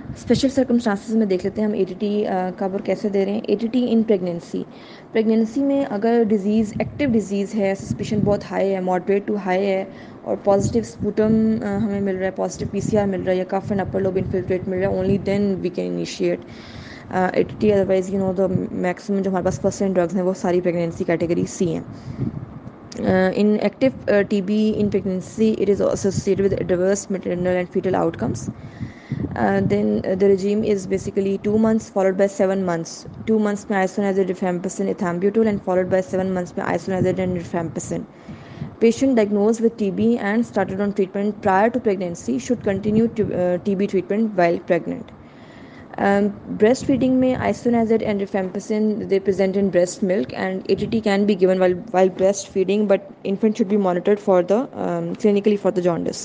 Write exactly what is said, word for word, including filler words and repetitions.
Special circumstances में देख लेते हैं हम एटीटी कब और कैसे दे रहे हैं। एटीटी इन प्रेगनेंसी, प्रेगनेंसी में अगर डिज़ीज़ एक्टिव डिज़ीज़ है, सस्पिशन बहुत हाई है, मॉडरेट टू हाई है और पॉजिटिव स्पूटम हमें मिल रहा है, पॉजिटिव पीसीआर मिल रहा है या cough and upper lobe infiltrate मिल रहा है, only then we can initiate ATT. Otherwise you know the maximum जो हमारे पास फर्स्ट एंड ड्रग्स हैं वो सारी प्रेगनेंसी कैटेगरी सी हैं। Uh, in active uh, T B in pregnancy, it is associated with adverse maternal and fetal outcomes. Uh, then uh, the regime is basically two months followed by seven months. Two months में isoniazid rifampicin ethambutol and followed by seven months में isoniazid and rifampicin. Patient diagnosed with T B and started on treatment prior to pregnancy should continue to, uh, T B treatment while pregnant. Um, breastfeeding में isoniazid and rifampicin they present in breast milk, and A T T can be given while while breastfeeding, but infant should be monitored for the um, clinically for the jaundice.